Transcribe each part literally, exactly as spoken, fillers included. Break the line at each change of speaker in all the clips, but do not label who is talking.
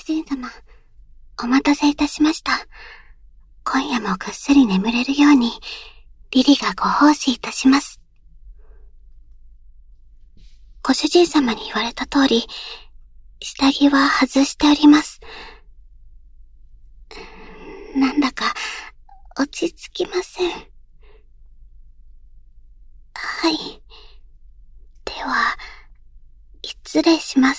人様、お待たせいたしました。今夜もぐっすり眠れるように、リリがご奉仕いたします。ご主人様に言われた通り、下着は外しております。なんだか、落ち着きません。はい。では、失礼します。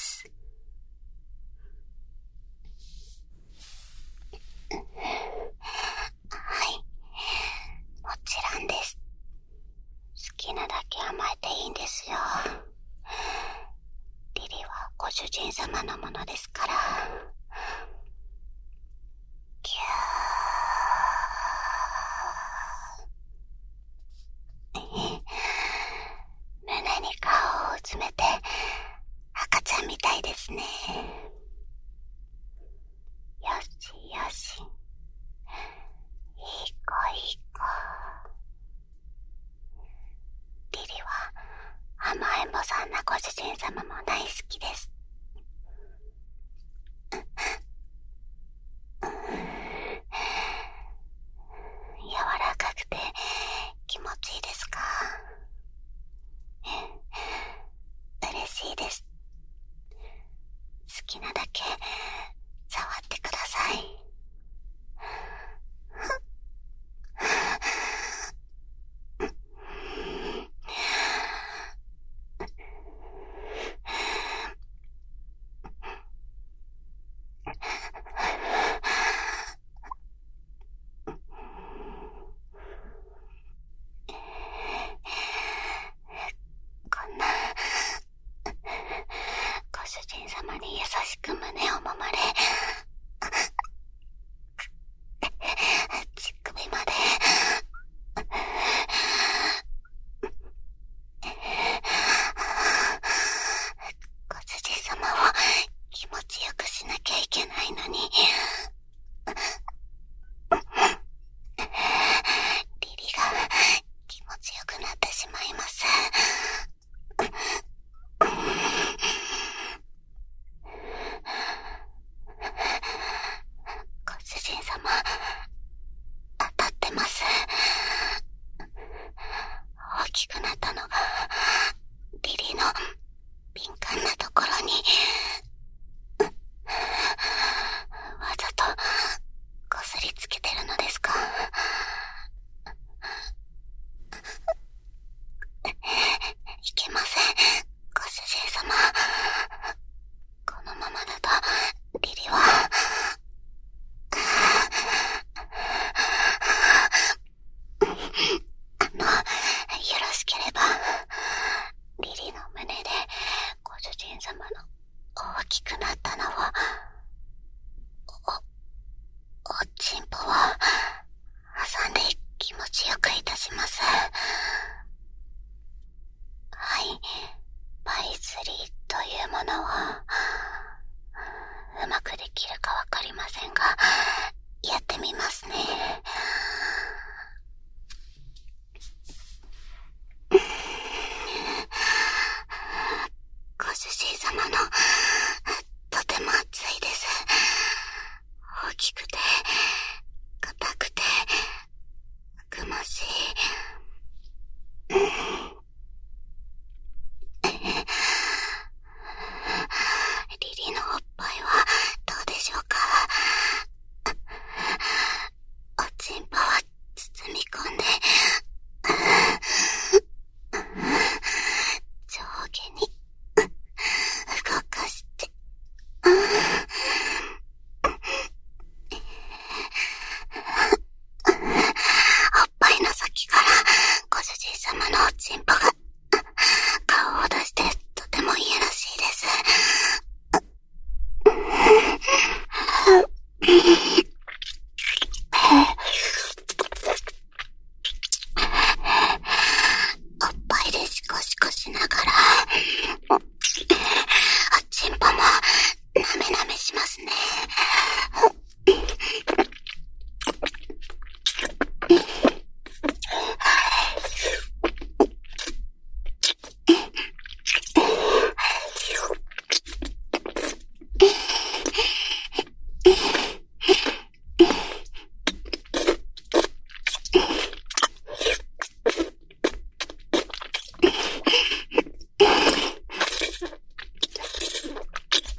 はい。もちろんです。好きなだけ甘えていいんですよ。リリはご主人様のものですから。キュー。胸に顔をうずめて赤ちゃんみたいですね。よしよし。いい子いい子。リリは甘えん坊さんなご主人様も大好きです。柔らかくて気持ちいいですか？嬉しいです。好きなだけ触ってください。こんなご主人様に優しく胸を揉まれ、乳首までご主人様を気持ちよくしなきゃいけないのに、リリが気持ちよくなってしまいます。ご主人様、当たってます。大きくなったのがリリの敏感なところに、わざとこすりつけてるのですか？いけません、ご主人様。このままだとリリはあの、よろしければリリの胸でご主人様の大きくなったのを、お、おちんぽを挟んで気持ちよくいたします。はい、パイズリーというものをうまくできるかわかりませんが、やってみますね。ご主人様のとても熱いです。大きくて硬くてたくましい。リリのおっぱいはどうでしょうか？おちんぽは包み込んで上下に動かして、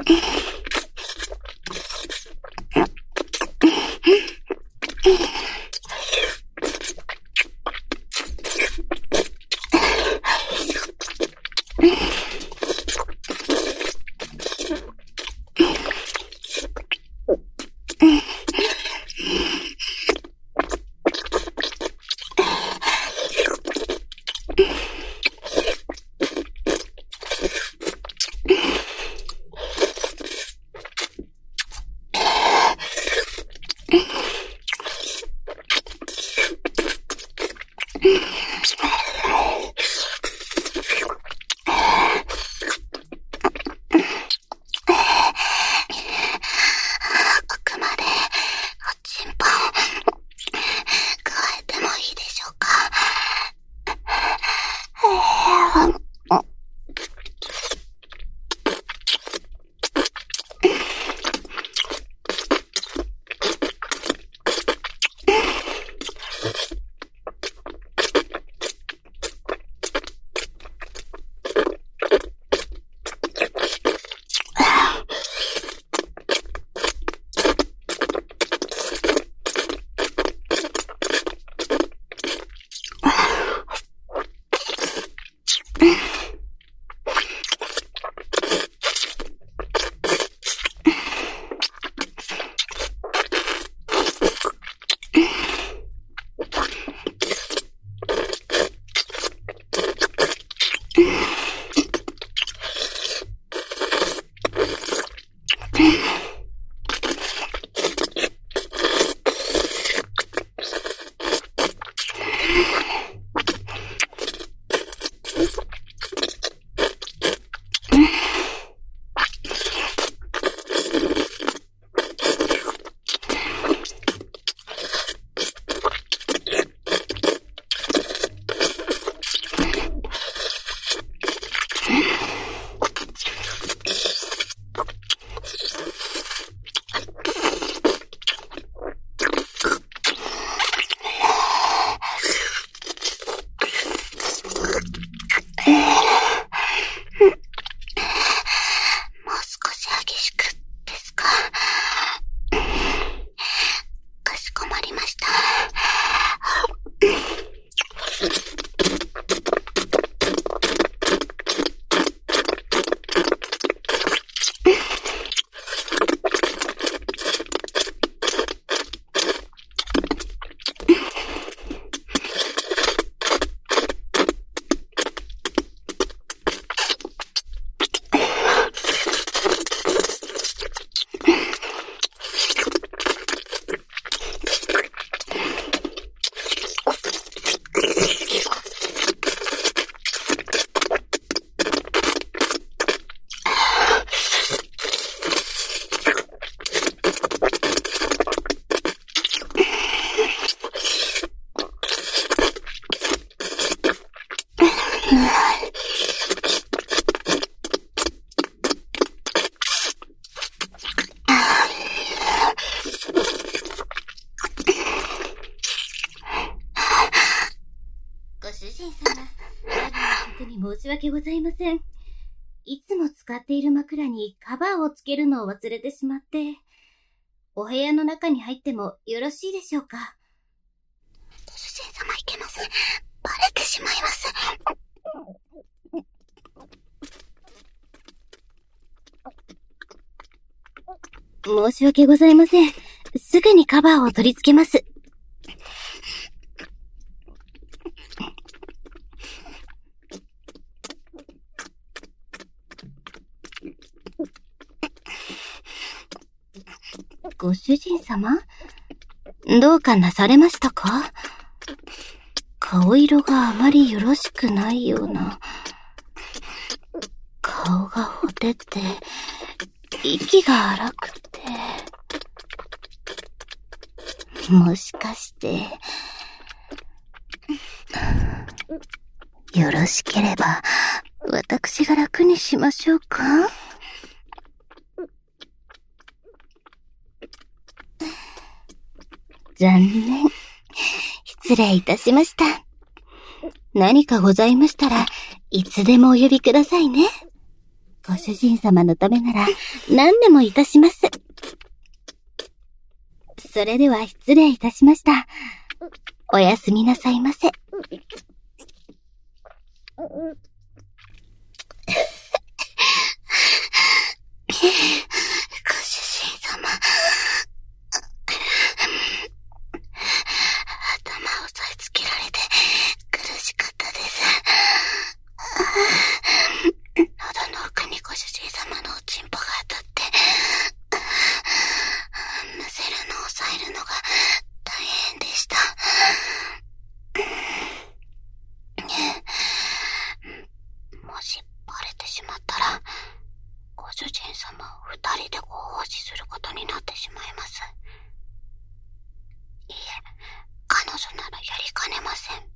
申し訳ございません。いつも使っている枕にカバーをつけるのを忘れてしまって、お部屋の中に入ってもよろしいでしょうか。
ご主人様いけません。バレてしまいます。
申し訳ございません。すぐにカバーを取り付けます。ご主人様？どうかなされましたか？顔色があまりよろしくないような。顔がほてて、息が荒くて。もしかして、よろしければ、私が楽にしましょうか？残念。失礼いたしました。何かございましたらいつでもお呼びくださいね。ごご主人様のためなら何でもいたします。それでは失礼いたしました。おやすみなさいませ。
ご主人様。頭を押さえつけられて苦しかったです。喉の奥にご主人様のおちんぽが当たって、むせるのを抑えるのが大変でした。もしバレてしまったら、ご主人様を二人でご奉仕することになってしまいます。いいえ、彼女ならやりかねません。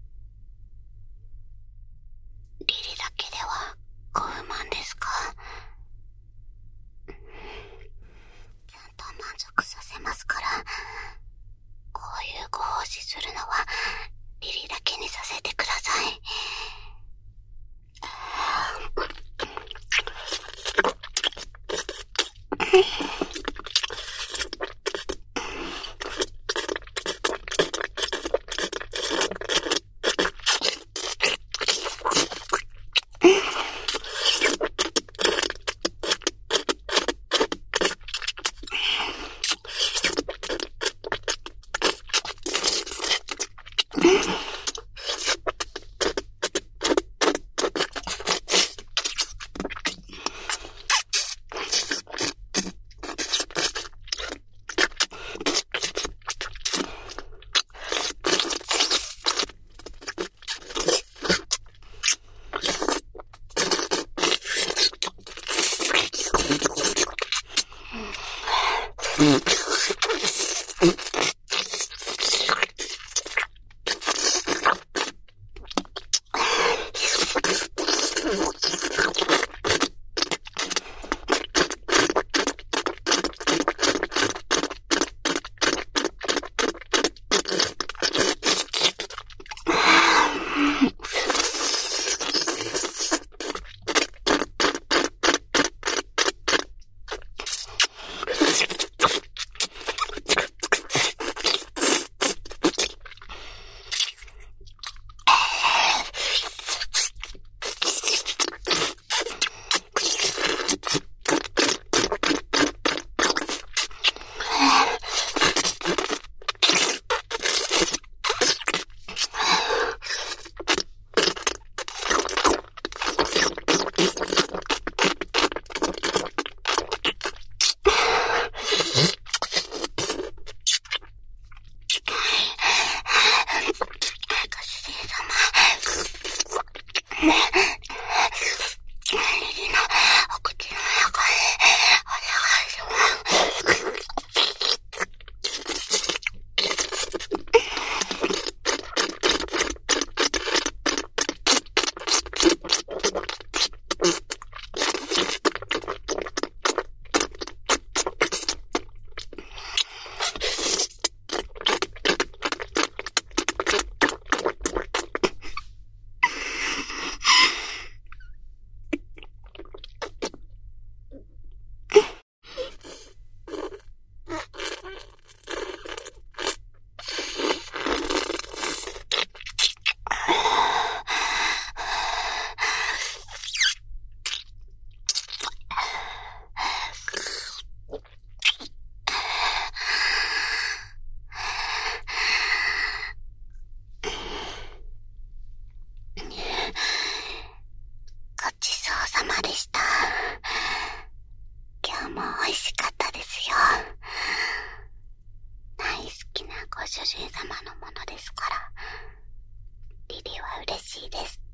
リリだけではご不満ですか？ちゃんと満足させますから。こういうご奉仕するのはリリだけにさせてください。ご主人様のものですから。リリは嬉しいです。